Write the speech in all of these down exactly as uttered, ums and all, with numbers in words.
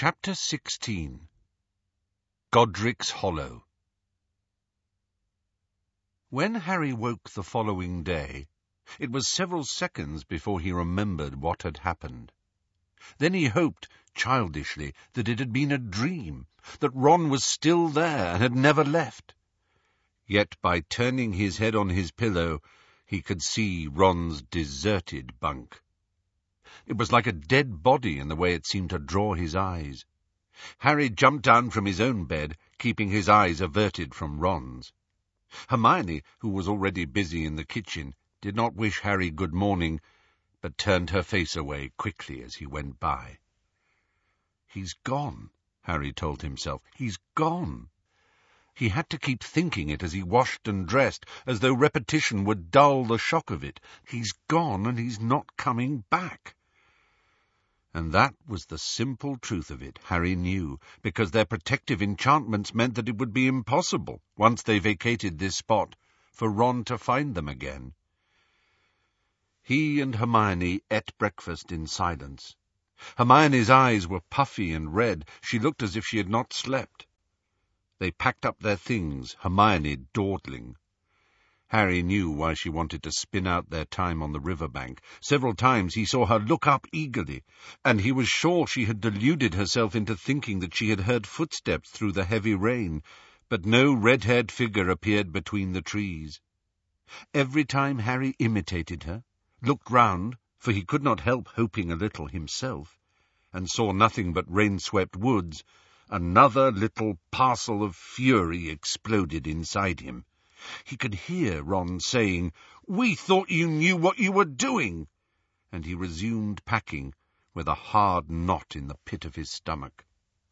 Chapter sixteen. Godric's Hollow. When Harry woke the following day, it was several seconds before he remembered what had happened. Then he hoped, childishly, that it had been a dream, that Ron was still there and had never left. Yet by turning his head on his pillow, he could see Ron's deserted bunk. It was like a dead body in the way it seemed to draw his eyes. Harry jumped down from his own bed, keeping his eyes averted from Ron's. Hermione, who was already busy in the kitchen, did not wish Harry good morning, but turned her face away quickly as he went by. "He's gone," Harry told himself. "He's gone." He had to keep thinking it as he washed and dressed, as though repetition would dull the shock of it. He's gone, and he's not coming back. And that was the simple truth of it, Harry knew, because their protective enchantments meant that it would be impossible, once they vacated this spot, for Ron to find them again. He and Hermione ate breakfast in silence. Hermione's eyes were puffy and red. She looked as if she had not slept. They packed up their things, Hermione dawdling. Harry knew why she wanted to spin out their time on the river bank. Several times he saw her look up eagerly, and he was sure she had deluded herself into thinking that she had heard footsteps through the heavy rain, but no red-haired figure appeared between the trees. Every time Harry imitated her, looked round, for he could not help hoping a little himself, and saw nothing but rain-swept woods, another little parcel of fury exploded inside him. He could hear Ron saying, "We thought you knew what you were doing," and he resumed packing with a hard knot in the pit of his stomach.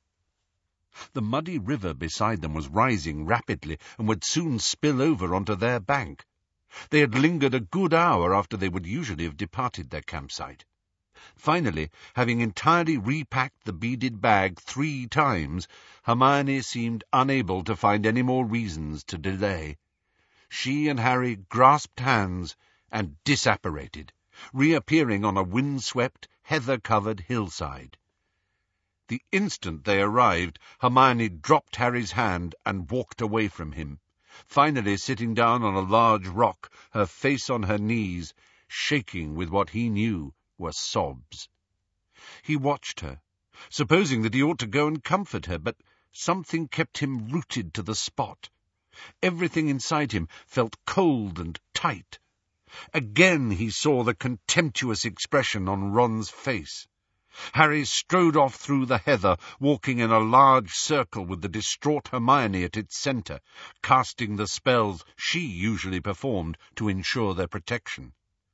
The muddy river beside them was rising rapidly and would soon spill over onto their bank. They had lingered a good hour after they would usually have departed their campsite. Finally, having entirely repacked the beaded bag three times, Hermione seemed unable to find any more reasons to delay. She and Harry grasped hands and disapparated, reappearing on a wind-swept, heather-covered hillside. The instant they arrived, Hermione dropped Harry's hand and walked away from him, finally sitting down on a large rock, her face on her knees, shaking with what he knew were sobs. He watched her, supposing that he ought to go and comfort her, but something kept him rooted to the spot. Everything inside him felt cold and tight. Again he saw the contemptuous expression on Ron's face. Harry strode off through the heather, walking in a large circle with the distraught Hermione at its centre, casting the spells she usually performed to ensure their protection.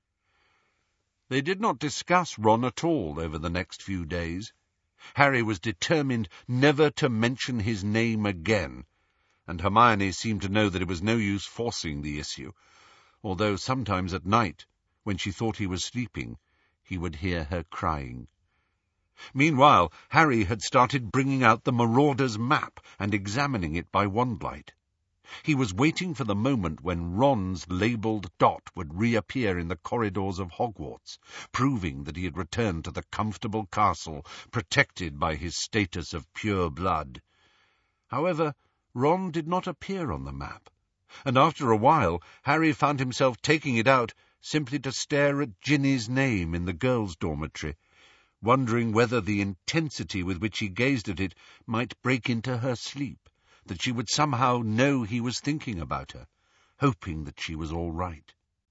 They did not discuss Ron at all over the next few days. Harry was determined never to mention his name again, and Hermione seemed to know that it was no use forcing the issue, although sometimes at night, when she thought he was sleeping, he would hear her crying. Meanwhile, Harry had started bringing out the Marauder's map and examining it by one-light. He was waiting for the moment when Ron's labelled dot would reappear in the corridors of Hogwarts, proving that he had returned to the comfortable castle, protected by his status of pure blood. However, Ron did not appear on the map, and after a while Harry found himself taking it out simply to stare at Ginny's name in the girls' dormitory, wondering whether the intensity with which he gazed at it might break into her sleep, that she would somehow know he was thinking about her, hoping that she was all right.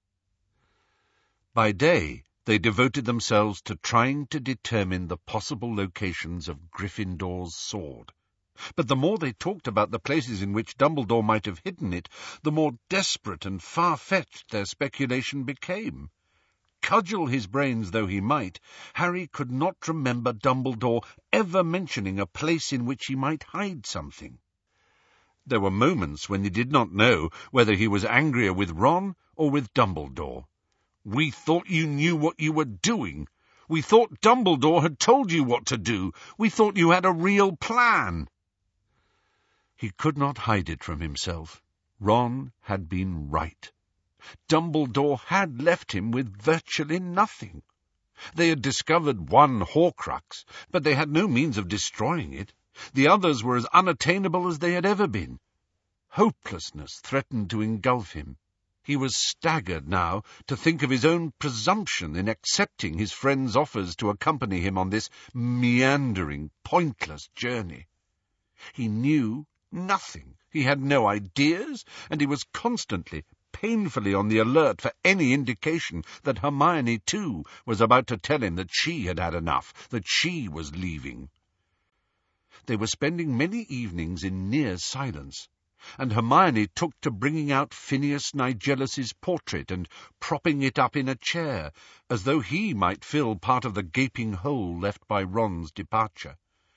By day, they devoted themselves to trying to determine the possible locations of Gryffindor's sword. But the more they talked about the places in which Dumbledore might have hidden it, the more desperate and far-fetched their speculation became. Cudgel his brains though he might, Harry could not remember Dumbledore ever mentioning a place in which he might hide something. There were moments when he did not know whether he was angrier with Ron or with Dumbledore. "We thought you knew what you were doing. We thought Dumbledore had told you what to do. We thought you had a real plan." He could not hide it from himself. Ron had been right. Dumbledore had left him with virtually nothing. They had discovered one Horcrux, but they had no means of destroying it. The others were as unattainable as they had ever been. Hopelessness threatened to engulf him. He was staggered now to think of his own presumption in accepting his friend's offers to accompany him on this meandering, pointless journey. He knew nothing. He had no ideas, and he was constantly, painfully on the alert for any indication that Hermione, too, was about to tell him that she had had enough, that she was leaving. They were spending many evenings in near silence, and Hermione took to bringing out Phineas Nigellus's portrait and propping it up in a chair, as though he might fill part of the gaping hole left by Ron's departure.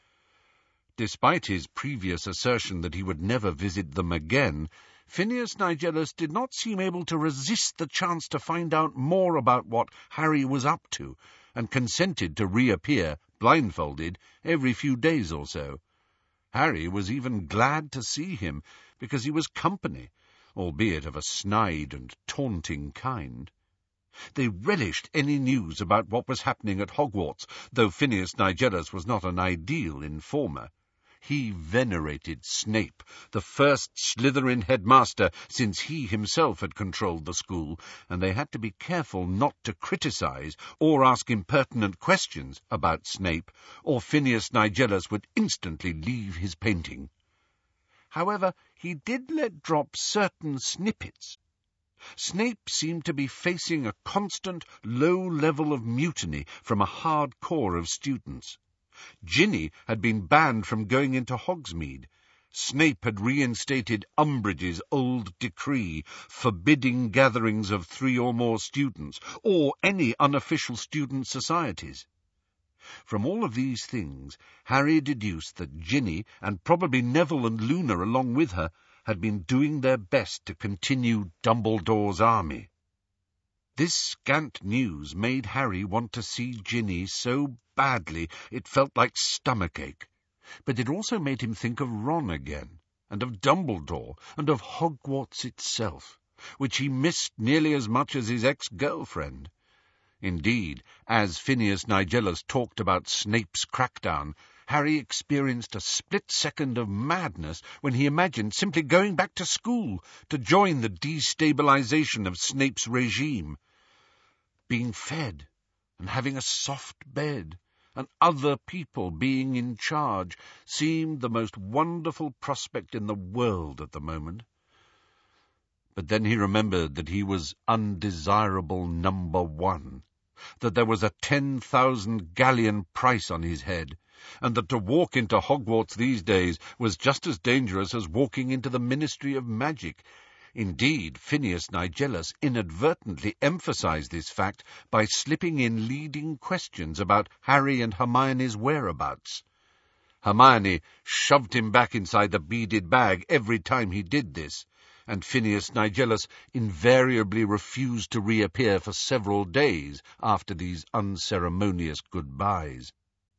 Despite his previous assertion that he would never visit them again, Phineas Nigellus did not seem able to resist the chance to find out more about what Harry was up to, and consented to reappear, blindfolded, every few days or so. Harry was even glad to see him, because he was company, albeit of a snide and taunting kind. They relished any news about what was happening at Hogwarts, though Phineas Nigellus was not an ideal informer. He venerated Snape, the first Slytherin headmaster since he himself had controlled the school, and they had to be careful not to criticize or ask impertinent questions about Snape, or Phineas Nigellus would instantly leave his painting. However, he did let drop certain snippets. Snape seemed to be facing a constant, low level of mutiny from a hard core of students. Ginny had been banned from going into Hogsmeade. Snape had reinstated Umbridge's old decree forbidding gatherings of three or more students, or any unofficial student societies. From all of these things, Harry deduced that Ginny, and probably Neville and Luna along with her, had been doing their best to continue Dumbledore's army. This scant news made Harry want to see Ginny so badly it felt like stomachache, but it also made him think of Ron again, and of Dumbledore, and of Hogwarts itself, which he missed nearly as much as his ex-girlfriend. Indeed, as Phineas Nigellus talked about Snape's crackdown, Harry experienced a split second of madness when he imagined simply going back to school to join the destabilization of Snape's regime. Being fed, and having a soft bed, and other people being in charge seemed the most wonderful prospect in the world at the moment. But then he remembered that he was undesirable number one, that there was a ten thousand galleon price on his head, and that to walk into Hogwarts these days was just as dangerous as walking into the Ministry of Magic. Indeed, Phineas Nigellus inadvertently emphasized this fact by slipping in leading questions about Harry and Hermione's whereabouts. Hermione shoved him back inside the beaded bag every time he did this, and Phineas Nigellus invariably refused to reappear for several days after these unceremonious goodbyes.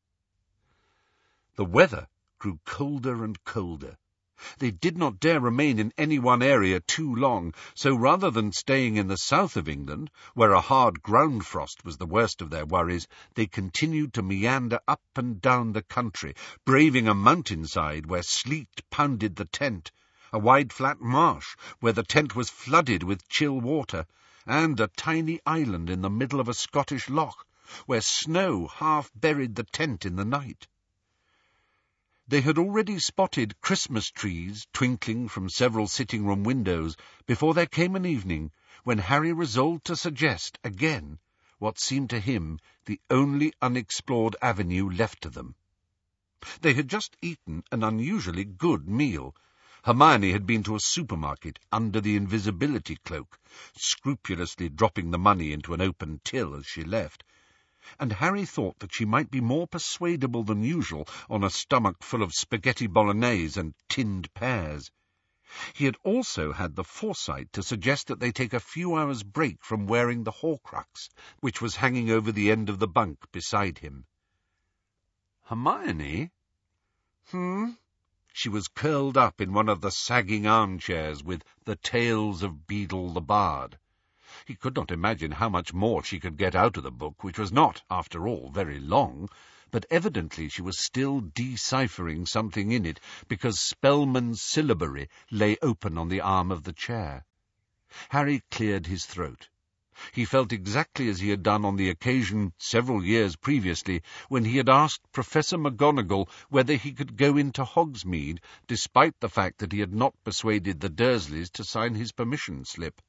The weather grew colder and colder. They did not dare remain in any one area too long, so rather than staying in the south of England, where a hard ground frost was the worst of their worries, they continued to meander up and down the country, braving a mountainside where sleet pounded the tent, a wide flat marsh where the tent was flooded with chill water, and a tiny island in the middle of a Scottish loch, where snow half buried the tent in the night. They had already spotted Christmas trees twinkling from several sitting-room windows before there came an evening when Harry resolved to suggest again what seemed to him the only unexplored avenue left to them. They had just eaten an unusually good meal. Hermione had been to a supermarket under the invisibility cloak, scrupulously dropping the money into an open till as she left, and Harry thought that she might be more persuadable than usual on a stomach full of spaghetti bolognese and tinned pears. He had also had the foresight to suggest that they take a few hours' break from wearing the Horcrux, which was hanging over the end of the bunk beside him. Hermione? Hmm? She was curled up in one of the sagging armchairs with the Tales of Beedle the Bard. He could not imagine how much more she could get out of the book, which was not, after all, very long, but evidently she was still deciphering something in it, because Spellman's syllabary lay open on the arm of the chair. Harry cleared his throat. He felt exactly as he had done on the occasion several years previously when he had asked Professor McGonagall whether he could go into Hogsmeade, despite the fact that he had not persuaded the Dursleys to sign his permission slip.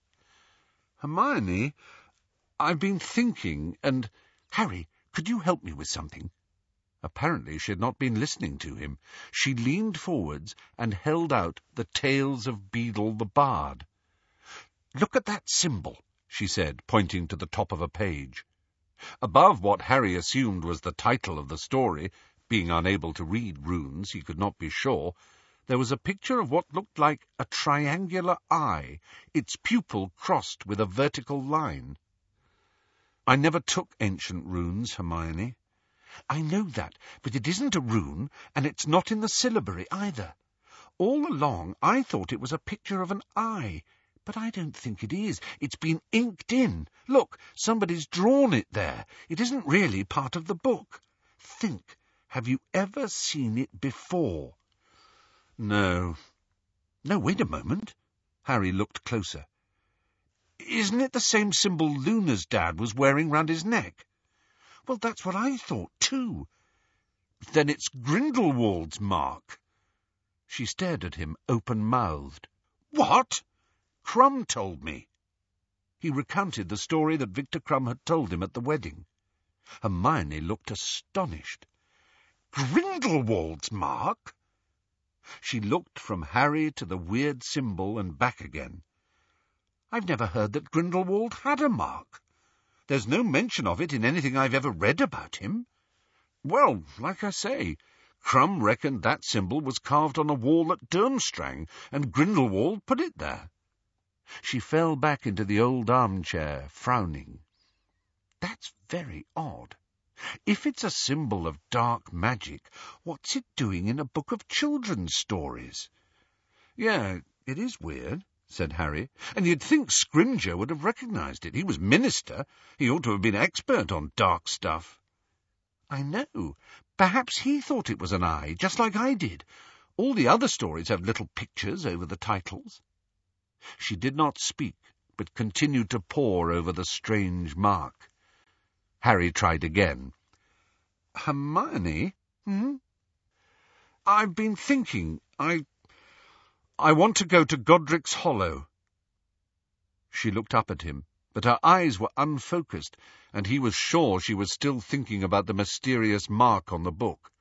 "Hermione, I've been thinking, and... Harry, could you help me with something?" Apparently she had not been listening to him. She leaned forwards and held out the Tales of Beedle the Bard. "Look at that symbol," she said, pointing to the top of a page. Above what Harry assumed was the title of the story, being unable to read runes, he could not be sure, there was a picture of what looked like a triangular eye, its pupil crossed with a vertical line. "I never took ancient runes, Hermione." "I know that, but it isn't a rune, and it's not in the syllabary either. All along I thought it was a picture of an eye, but I don't think it is. It's been inked in. Look, somebody's drawn it there. It isn't really part of the book. Think, have you ever seen it before?" "No." "No, wait a moment." Harry looked closer. "Isn't it the same symbol Luna's dad was wearing round his neck?" "Well, that's what I thought, too." "Then it's Grindelwald's mark." She stared at him, open-mouthed. "What?" "Crumb told me." He recounted the story that Victor Crumb had told him at the wedding. Hermione looked astonished. "Grindelwald's mark?" She looked from Harry to the weird symbol and back again. "I've never heard that Grindelwald had a mark. There's no mention of it in anything I've ever read about him." "Well, like I say, Crumb reckoned that symbol was carved on a wall at Durmstrang, and Grindelwald put it there." She fell back into the old armchair, frowning. "That's very odd. If it's a symbol of dark magic, what's it doing in a book of children's stories?" "Yeah, it is weird," said Harry, "and you'd think Scrimgeour would have recognised it. He was minister. He ought to have been expert on dark stuff." "I know. Perhaps he thought it was an eye, just like I did. All the other stories have little pictures over the titles." She did not speak, but continued to pore over the strange mark. Harry tried again. "Hermione?" "Hmm?" "I've been thinking. I... I want to go to Godric's Hollow." She looked up at him, but her eyes were unfocused, and he was sure she was still thinking about the mysterious mark on the book.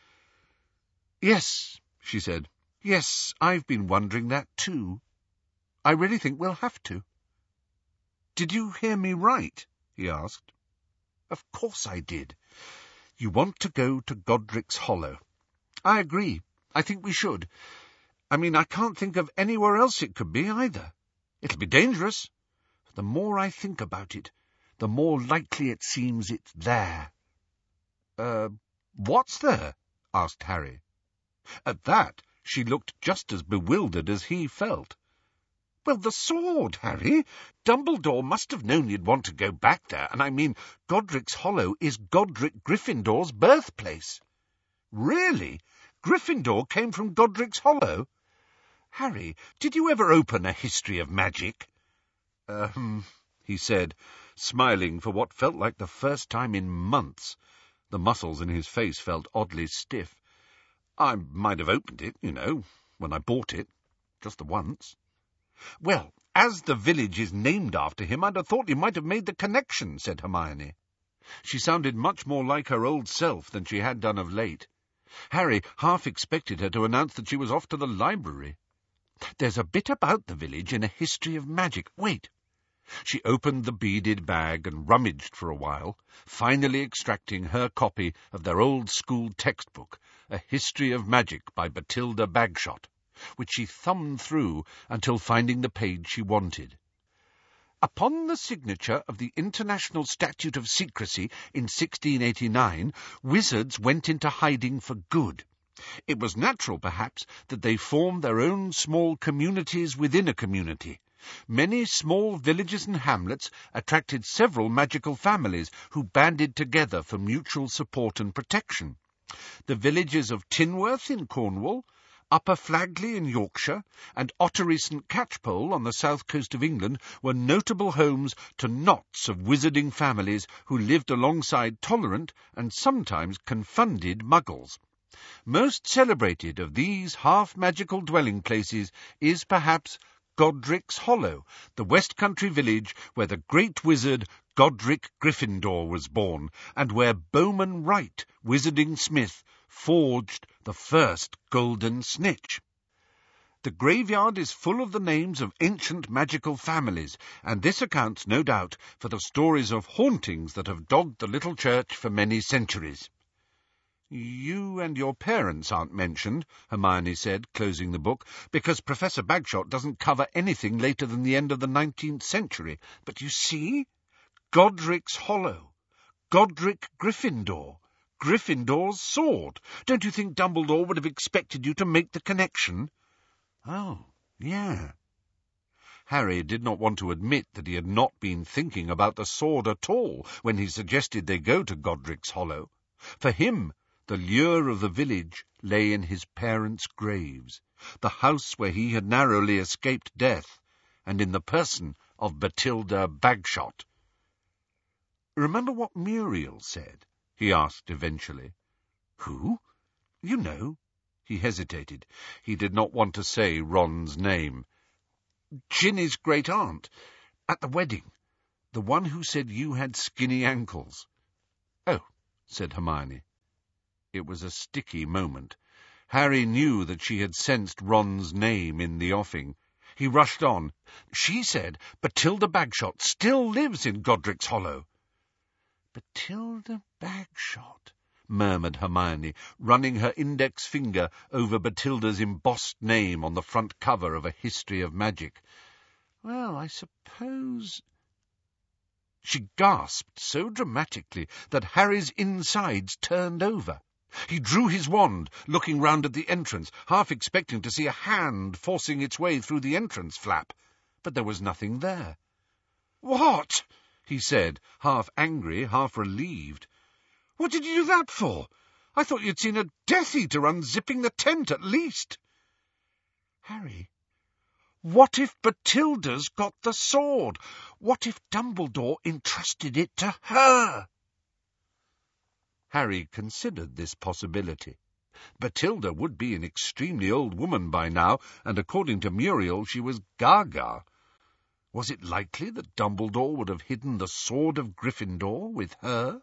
"Yes," she said. "Yes, I've been wondering that too. I really think we'll have to." "Did you hear me right?" he asked. "Of course I did. You want to go to Godric's Hollow. I agree. I think we should. I mean, I can't think of anywhere else it could be, either. It'll be dangerous. But the more I think about it, the more likely it seems it's there." Uh, what's there?" asked Harry. At that, she looked just as bewildered as he felt. "Well, the sword, Harry. Dumbledore must have known you'd want to go back there, and I mean, Godric's Hollow is Godric Gryffindor's birthplace." "Really? Gryffindor came from Godric's Hollow? Harry, did you ever open a history of magic?" Um, he said, smiling for what felt like the first time in months. The muscles in his face felt oddly stiff. "I might have opened it, you know, when I bought it. Just the once." "Well, as the village is named after him, I'd have thought you might have made the connection," said Hermione. She sounded much more like her old self than she had done of late. Harry half expected her to announce that she was off to the library. "There's a bit about the village in a history of magic. Wait." She opened the beaded bag and rummaged for a while, finally extracting her copy of their old-school textbook, A History of Magic by Bathilda Bagshot, which she thumbed through until finding the page she wanted. "Upon the signature of the International Statute of Secrecy in sixteen eighty-nine, wizards went into hiding for good. It was natural, perhaps, that they formed their own small communities within a community, Many small villages and hamlets attracted several magical families who banded together for mutual support and protection. The villages of Tinworth in Cornwall, Upper Flagley in Yorkshire, and Ottery Saint Catchpole on the south coast of England were notable homes to knots of wizarding families who lived alongside tolerant and sometimes confounded muggles. Most celebrated of these half-magical dwelling places is perhaps Godric's Hollow, the West Country village where the great wizard Godric Gryffindor was born, and where Bowman Wright, wizarding smith, forged the first golden snitch. The graveyard is full of the names of ancient magical families, and this accounts, no doubt, for the stories of hauntings that have dogged the little church for many centuries. "You and your parents aren't mentioned," Hermione said, closing the book, "because Professor Bagshot doesn't cover anything later than the end of the nineteenth century. But you see? Godric's Hollow, Godric Gryffindor, Gryffindor's sword. Don't you think Dumbledore would have expected you to make the connection?" "Oh, yeah." Harry did not want to admit that he had not been thinking about the sword at all when he suggested they go to Godric's Hollow. For him, the lure of the village lay in his parents' graves, the house where he had narrowly escaped death, and in the person of Bathilda Bagshot. "Remember what Muriel said?" he asked eventually. "Who?" "You know." He hesitated. He did not want to say Ron's name. "Ginny's great-aunt, at the wedding. The one who said you had skinny ankles." "Oh," said Hermione. It was a sticky moment. Harry knew that she had sensed Ron's name in the offing. He rushed on. "She said Bathilda Bagshot still lives in Godric's Hollow." "Bathilda Bagshot," murmured Hermione, running her index finger over Bathilda's embossed name on the front cover of a History of Magic. "Well, I suppose—" She gasped so dramatically that Harry's insides turned over. He drew his wand, looking round at the entrance, half expecting to see a hand forcing its way through the entrance flap. But there was nothing there. "What?" he said, half angry, half relieved. "What did you do that for? I thought you'd seen a Death Eater unzipping the tent, at least." "Harry, what if Bathilda's got the sword? What if Dumbledore entrusted it to her?" Harry considered this possibility. Bathilda would be an extremely old woman by now, and according to Muriel she was gaga. Was it likely that Dumbledore would have hidden the sword of Gryffindor with her?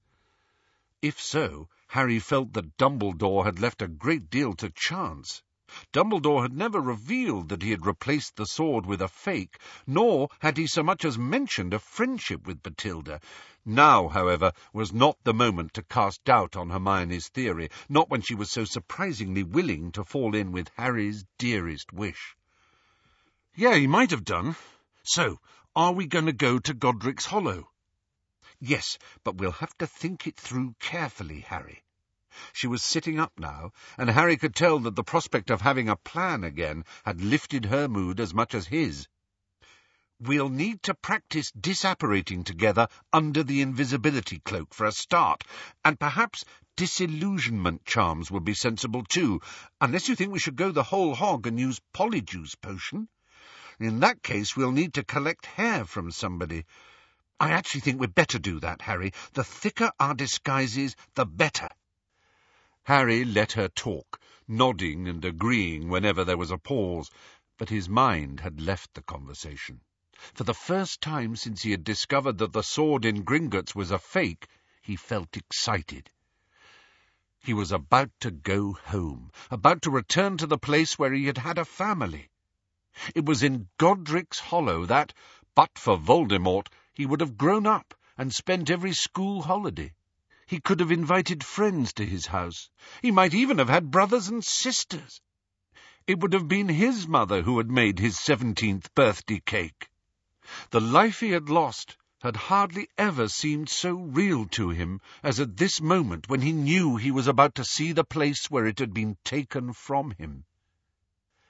If so, Harry felt that Dumbledore had left a great deal to chance. Dumbledore had never revealed that he had replaced the sword with a fake, nor had he so much as mentioned a friendship with Bathilda. Now, however, was not the moment to cast doubt on Hermione's theory, not when she was so surprisingly willing to fall in with Harry's dearest wish. "Yeah, he might have done. So, are we going to go to Godric's Hollow?" "Yes, but we'll have to think it through carefully, Harry." She was sitting up now, and Harry could tell that the prospect of having a plan again had lifted her mood as much as his. "We'll need to practice disapparating together under the invisibility cloak for a start, and perhaps disillusionment charms would be sensible too, unless you think we should go the whole hog and use Polyjuice Potion. In that case we'll need to collect hair from somebody. I actually think we'd better do that, Harry. The thicker our disguises, the better." Harry let her talk, nodding and agreeing whenever there was a pause, but his mind had left the conversation. For the first time since he had discovered that the sword in Gringotts was a fake, he felt excited. He was about to go home, about to return to the place where he had had a family. It was in Godric's Hollow that, but for Voldemort, he would have grown up and spent every school holiday. He could have invited friends to his house. He might even have had brothers and sisters. It would have been his mother who had made his seventeenth birthday cake. The life he had lost had hardly ever seemed so real to him as at this moment when he knew he was about to see the place where it had been taken from him.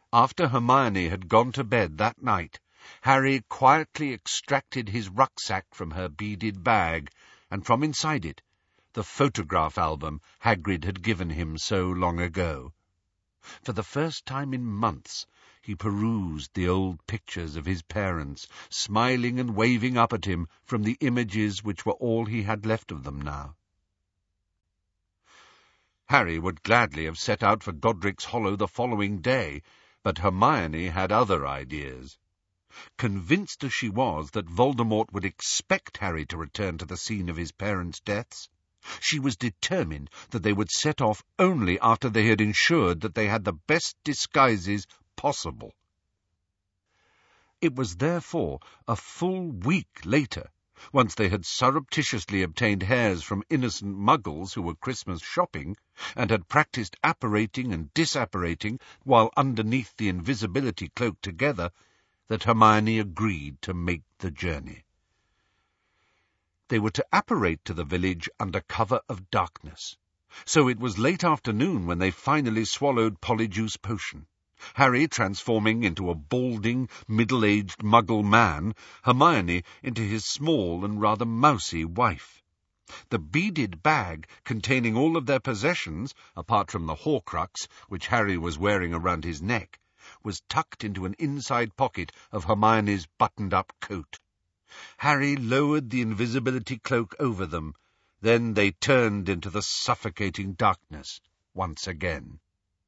After Hermione had gone to bed that night, Harry quietly extracted his rucksack from her beaded bag, and from inside it, the photograph album Hagrid had given him so long ago. For the first time in months, he perused the old pictures of his parents, smiling and waving up at him from the images which were all he had left of them now. Harry would gladly have set out for Godric's Hollow the following day, but Hermione had other ideas. Convinced as she was that Voldemort would expect Harry to return to the scene of his parents' deaths, she was determined that they would set off only after they had ensured that they had the best disguises possible. It was therefore a full week later, once they had surreptitiously obtained hairs from innocent muggles who were Christmas shopping, and had practised apparating and disapparating while underneath the invisibility cloak together, that Hermione agreed to make the journey. They were to apparate to the village under cover of darkness, so it was late afternoon when they finally swallowed Polyjuice Potion, Harry transforming into a balding, middle-aged muggle man, Hermione into his small and rather mousy wife. The beaded bag containing all of their possessions, apart from the Horcrux, which Harry was wearing around his neck, was tucked into an inside pocket of Hermione's buttoned-up coat. Harry lowered the invisibility cloak over them. Then they turned into the suffocating darkness once again.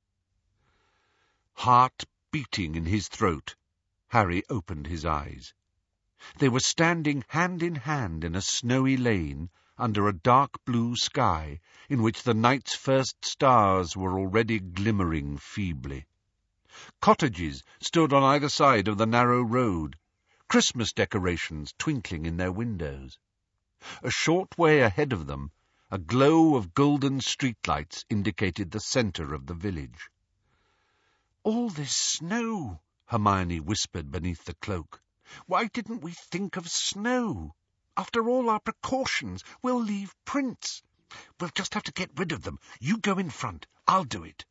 Heart beating in his throat, Harry opened his eyes. They were standing hand in hand in a snowy lane under a dark blue sky in which the night's first stars were already glimmering feebly. Cottages stood on either side of the narrow road, Christmas decorations twinkling in their windows. A short way ahead of them, a glow of golden streetlights indicated the centre of the village. "All this snow," Hermione whispered beneath the cloak. "Why didn't we think of snow? After all our precautions, we'll leave prints. We'll just have to get rid of them. You go in front. I'll do it."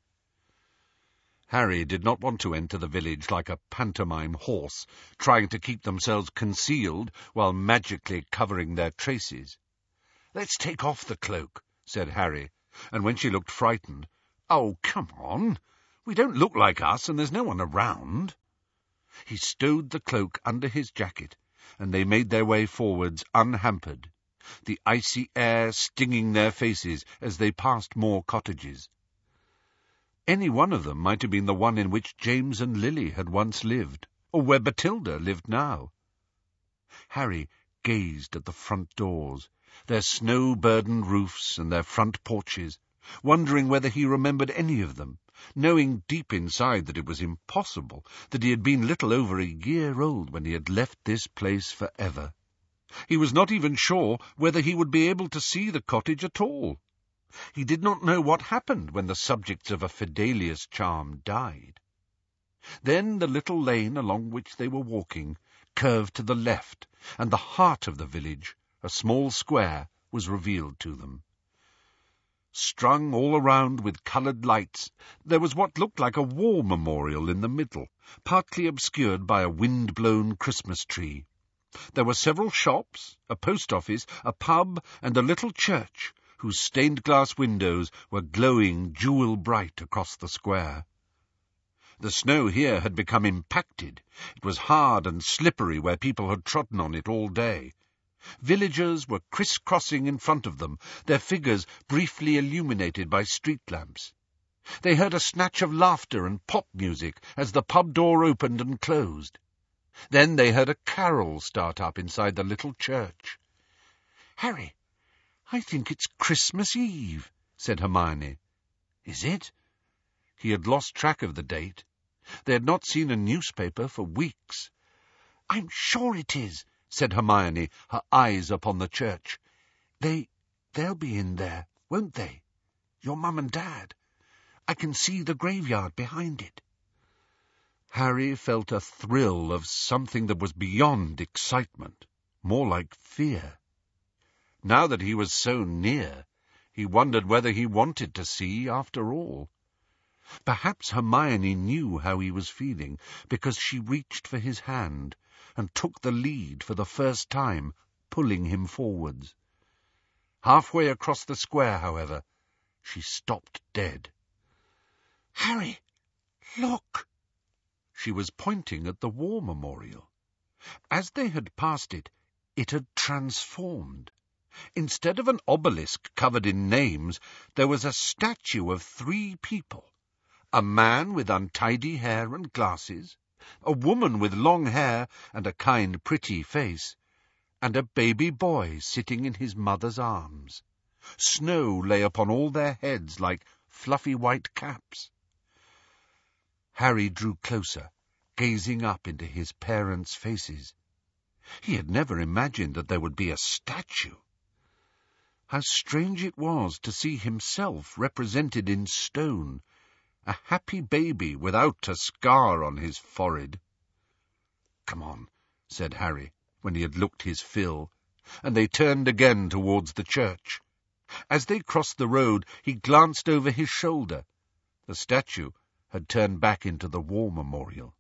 Harry did not want to enter the village like a pantomime horse, trying to keep themselves concealed while magically covering their traces. "Let's take off the cloak," said Harry, and when she looked frightened, "Oh, come on. We don't look like us, and there's no one around." He stowed the cloak under his jacket, and they made their way forwards unhampered, the icy air stinging their faces as they passed more cottages. Any one of them might have been the one in which James and Lily had once lived, or where Bathilda lived now. Harry gazed at the front doors, their snow-burdened roofs and their front porches, wondering whether he remembered any of them, knowing deep inside that it was impossible, that he had been little over a year old when he had left this place for ever. He was not even sure whether he would be able to see the cottage at all. He did not know what happened when the subjects of a Fidelius charm died. Then the little lane along which they were walking curved to the left, and the heart of the village, a small square, was revealed to them. Strung all around with coloured lights, there was what looked like a war memorial in the middle, partly obscured by a wind-blown Christmas tree. There were several shops, a post office, a pub, and a little church, whose stained-glass windows were glowing jewel-bright across the square. The snow here had become impacted. It was hard and slippery where people had trodden on it all day. Villagers were criss-crossing in front of them, their figures briefly illuminated by street lamps. They heard a snatch of laughter and pop music as the pub door opened and closed. Then they heard a carol start up inside the little church. "Harry, I think it's Christmas Eve," said Hermione. "Is it?" He had lost track of the date. They had not seen a newspaper for weeks. "I'm sure it is," said Hermione, her eyes upon the church. They, they'll be in there, won't they? Your mum and dad. I can see the graveyard behind it." Harry felt a thrill of something that was beyond excitement, more like fear. Now that he was so near, he wondered whether he wanted to see after all. Perhaps Hermione knew how he was feeling, because she reached for his hand and took the lead for the first time, pulling him forwards. Halfway across the square, however, she stopped dead. "Harry, look!" She was pointing at the war memorial. As they had passed it, it had transformed. Instead of an obelisk covered in names, there was a statue of three people. A man with untidy hair and glasses, a woman with long hair and a kind, pretty face, and a baby boy sitting in his mother's arms. Snow lay upon all their heads like fluffy white caps. Harry drew closer, gazing up into his parents' faces. He had never imagined that there would be a statue. How strange it was to see himself represented in stone, a happy baby without a scar on his forehead. "Come on," said Harry, when he had looked his fill, and they turned again towards the church. As they crossed the road, he glanced over his shoulder. The statue had turned back into the war memorial.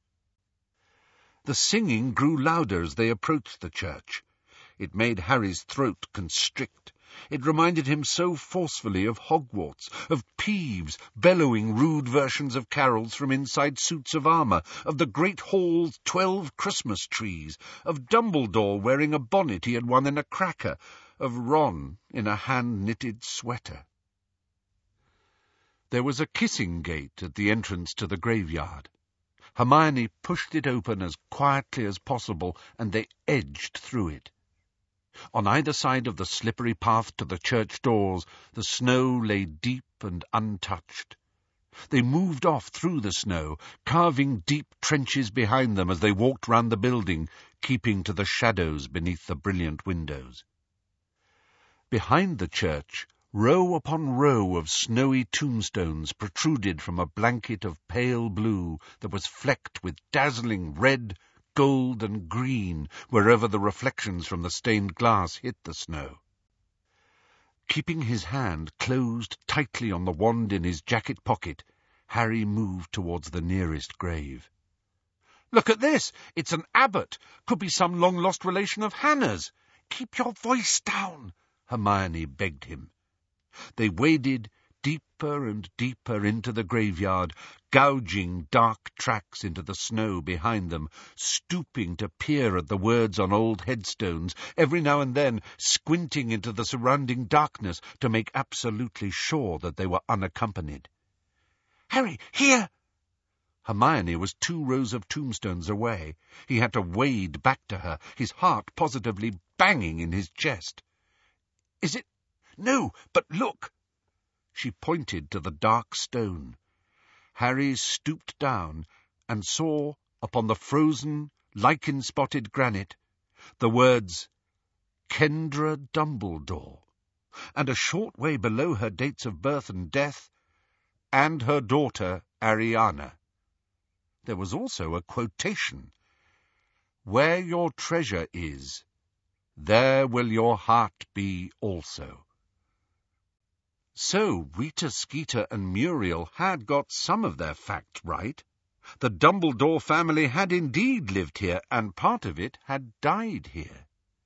The singing grew louder as they approached the church. It made Harry's throat constrict. It reminded him so forcefully of Hogwarts, of Peeves bellowing rude versions of carols from inside suits of armour, of the great hall's twelve Christmas trees, of Dumbledore wearing a bonnet he had won in a cracker, of Ron in a hand-knitted sweater. There was a kissing gate at the entrance to the graveyard. Hermione pushed it open as quietly as possible, and they edged through it. On either side of the slippery path to the church doors, the snow lay deep and untouched. They moved off through the snow, carving deep trenches behind them as they walked round the building, keeping to the shadows beneath the brilliant windows. Behind the church, row upon row of snowy tombstones protruded from a blanket of pale blue that was flecked with dazzling red, gold and green wherever the reflections from the stained glass hit the snow. Keeping his hand closed tightly on the wand in his jacket pocket, Harry moved towards the nearest grave. "Look at this! It's an abbot! Could be some long-lost relation of Hannah's! Keep your voice down!" Hermione begged him. They waded deeper and deeper into the graveyard, gouging dark tracks into the snow behind them, stooping to peer at the words on old headstones, every now and then squinting into the surrounding darkness to make absolutely sure that they were unaccompanied. "Harry, here!" Hermione was two rows of tombstones away. He had to wade back to her, his heart positively banging in his chest. "Is it? No, but look!" She pointed to the dark stone. Harry stooped down and saw, upon the frozen, lichen-spotted granite, the words, "Kendra Dumbledore," and a short way below her dates of birth and death, "and her daughter Ariana." There was also a quotation, "Where your treasure is, there will your heart be also." So Rita Skeeter and Muriel had got some of their facts right. The Dumbledore family had indeed lived here, and part of it had died here.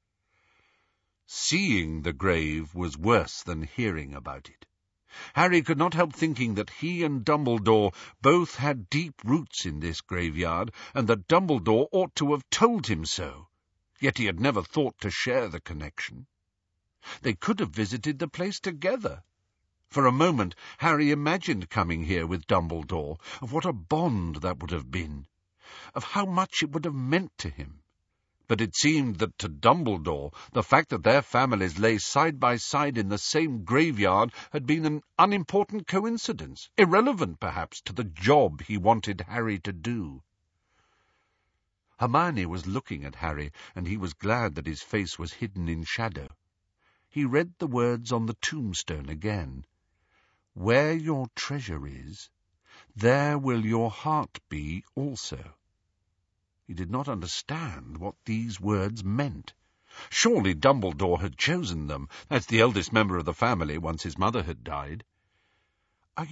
Seeing the grave was worse than hearing about it. Harry could not help thinking that he and Dumbledore both had deep roots in this graveyard, and that Dumbledore ought to have told him so. Yet he had never thought to share the connection. They could have visited the place together. For a moment, Harry imagined coming here with Dumbledore, of what a bond that would have been, of how much it would have meant to him. But it seemed that to Dumbledore, the fact that their families lay side by side in the same graveyard had been an unimportant coincidence, irrelevant perhaps to the job he wanted Harry to do. Hermione was looking at Harry, and he was glad that his face was hidden in shadow. He read the words on the tombstone again. "Where your treasure is, there will your heart be also." He did not understand what these words meant. Surely Dumbledore had chosen them, as the eldest member of the family, once his mother had died. "Are you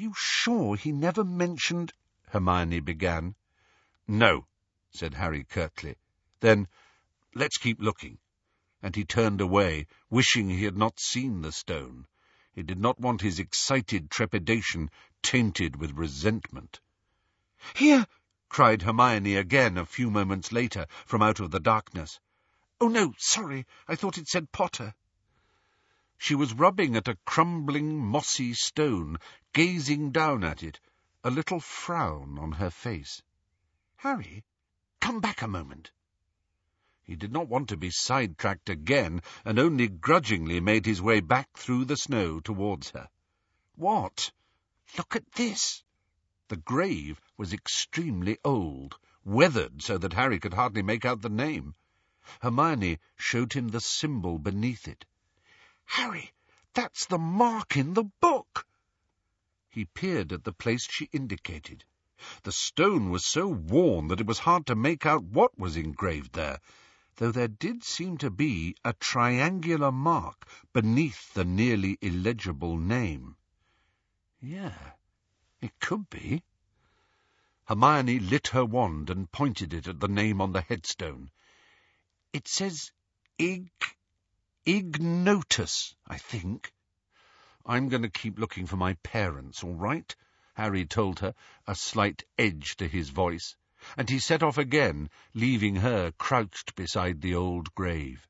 sure he never mentioned—" Hermione began. "No," said Harry curtly. "Then let's keep looking." And he turned away, wishing he had not seen the stone. He did not want his excited trepidation tainted with resentment. "Here!" cried Hermione again a few moments later from out of the darkness. "Oh, no, sorry, I thought it said Potter." She was rubbing at a crumbling, mossy stone, gazing down at it, a little frown on her face. "Harry, come back a moment." He did not want to be sidetracked again, and only grudgingly made his way back through the snow towards her. "What?" "Look at this." The grave was extremely old, weathered so that Harry could hardly make out the name. Hermione showed him the symbol beneath it. "Harry, that's the mark in the book." He peered at the place she indicated. The stone was so worn that it was hard to make out what was engraved there, though there did seem to be a triangular mark beneath the nearly illegible name. Yeah, it could be. Hermione lit her wand and pointed it at the name on the headstone. "It says Ig... Ignotus, I think." "I'm going to keep looking for my parents, all right?" Harry told her, a slight edge to his voice, and he set off again, leaving her crouched beside the old grave.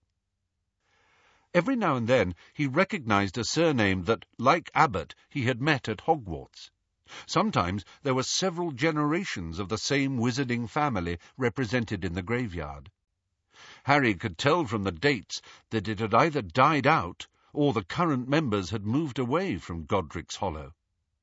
Every now and then he recognized a surname that, like Abbott, he had met at Hogwarts. Sometimes there were several generations of the same wizarding family represented in the graveyard. Harry could tell from the dates that it had either died out or the current members had moved away from Godric's Hollow.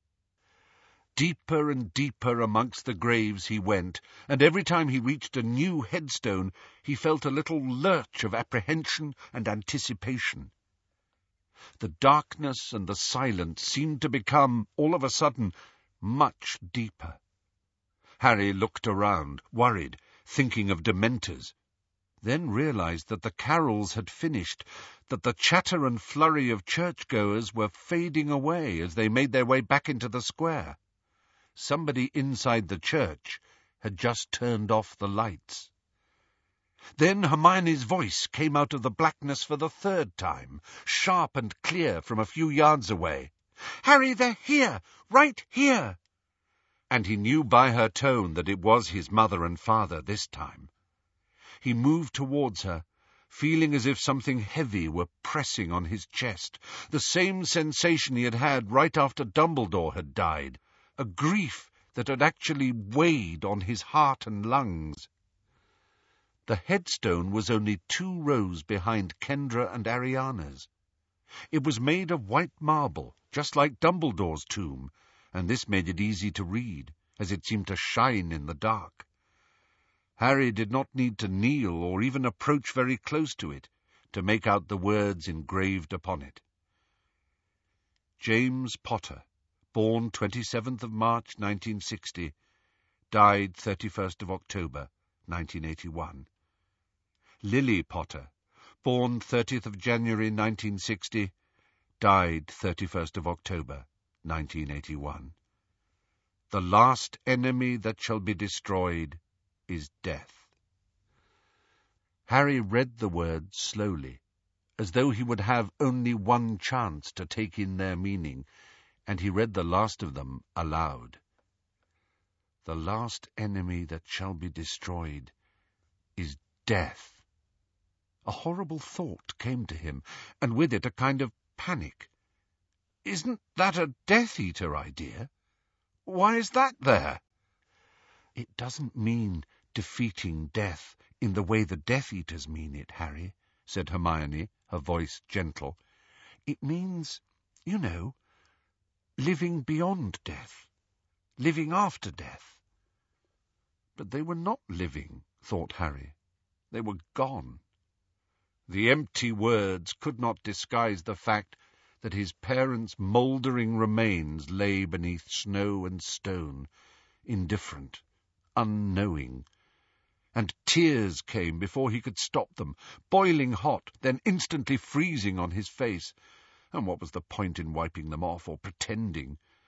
Deeper and deeper amongst the graves he went, and every time he reached a new headstone he felt a little lurch of apprehension and anticipation. The darkness and the silence seemed to become, all of a sudden, much deeper. Harry looked around, worried, thinking of Dementors, then realized that the carols had finished, that the chatter and flurry of churchgoers were fading away as they made their way back into the square. Somebody inside the church had just turned off the lights. Then Hermione's voice came out of the blackness for the third time, sharp and clear from a few yards away. "Harry, they're here! Right here!" And he knew by her tone that it was his mother and father this time. He moved towards her, feeling as if something heavy were pressing on his chest, the same sensation he had had right after Dumbledore had died, a grief that had actually weighed on his heart and lungs. The headstone was only two rows behind Kendra and Ariana's. It was made of white marble, just like Dumbledore's tomb, and this made it easy to read, as it seemed to shine in the dark. Harry did not need to kneel or even approach very close to it to make out the words engraved upon it. James Potter, born twenty-seventh of March nineteen sixty, died thirty-first of October nineteen eighty-one. Lily Potter, born thirtieth of January nineteen sixty, died thirty-first of October nineteen eighty-one. The last enemy that shall be destroyed is death. Harry read the words slowly, as though he would have only one chance to take in their meaning, and he read the last of them aloud. The last enemy that shall be destroyed is death. A horrible thought came to him, and with it a kind of panic. Isn't that a Death Eater idea? Why is that there? It doesn't mean defeating death in the way the Death Eaters mean it, Harry, said Hermione, her voice gentle. It means, you know, living beyond death, living after death. But they were not living, thought Harry. They were gone. The empty words could not disguise the fact that his parents' mouldering remains lay beneath snow and stone, indifferent, unknowing, and tears came before he could stop them, boiling hot, then instantly freezing on his face. And what was the point in wiping them off or pretending?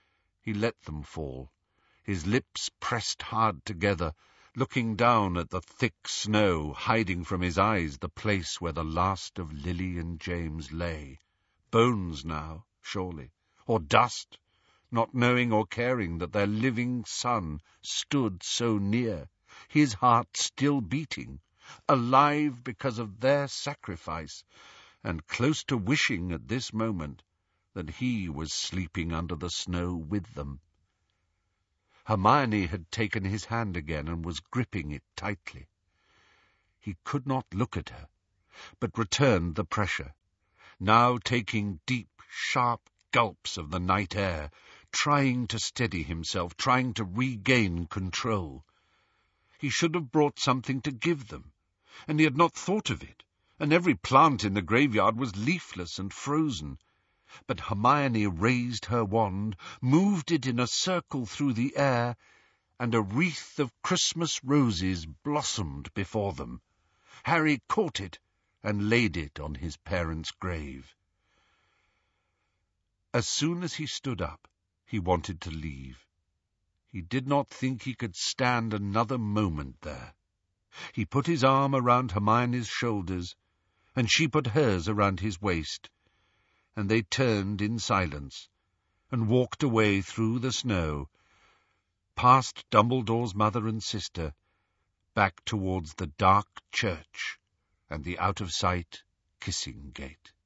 He let them fall, his lips pressed hard together, looking down at the thick snow, hiding from his eyes the place where the last of Lily and James lay. Bones now, surely, or dust, not knowing or caring that their living son stood so near, his heart still beating, alive because of their sacrifice, and close to wishing at this moment that he was sleeping under the snow with them. Hermione had taken his hand again and was gripping it tightly. He could not look at her, but returned the pressure, now taking deep, sharp gulps of the night air, trying to steady himself, trying to regain control. He should have brought something to give them, and he had not thought of it, and every plant in the graveyard was leafless and frozen. But Hermione raised her wand, moved it in a circle through the air, and a wreath of Christmas roses blossomed before them. Harry caught it and laid it on his parents' grave. As soon as he stood up, he wanted to leave. He did not think he could stand another moment there. He put his arm around Hermione's shoulders, and she put hers around his waist, and they turned in silence and walked away through the snow, past Dumbledore's mother and sister, back towards the dark church and the out-of-sight kissing gate.